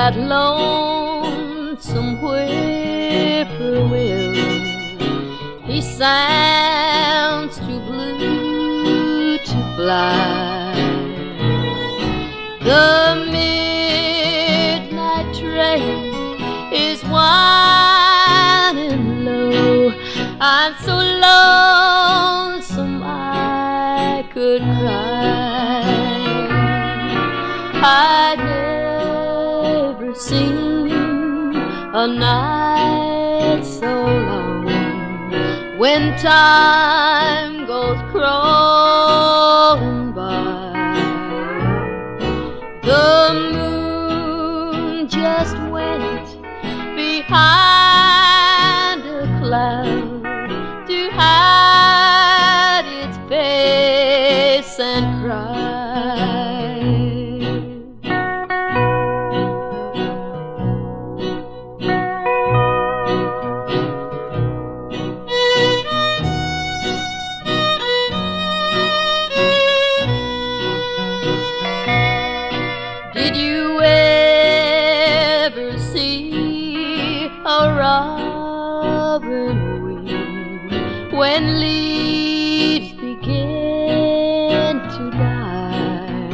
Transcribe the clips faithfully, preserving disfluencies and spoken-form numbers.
that lonesome whippoorwill. He sounds too blue to fly. The midnight train is winding low. I'm so lonesome I could cry. I'd never seen a night so long when time goes crawling by. The moon just went behind a cloud to hide its face and cry. Did you ever see a robin weep when leaves begin to die?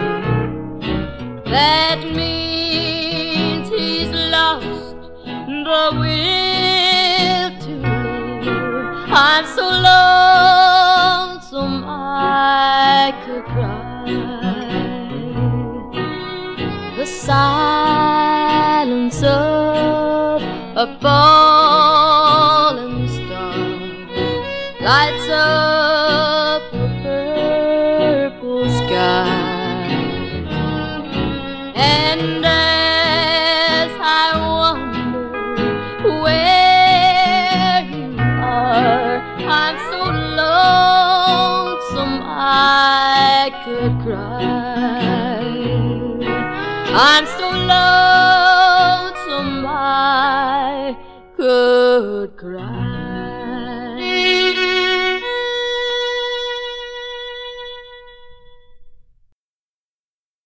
That means he's lost the will to live. I'm so lonesome I could cry. The silence of a falling star lights up a purple sky. And as I wonder where you are, I'm so lonesome I could cry. I'm so lonesome I could cry.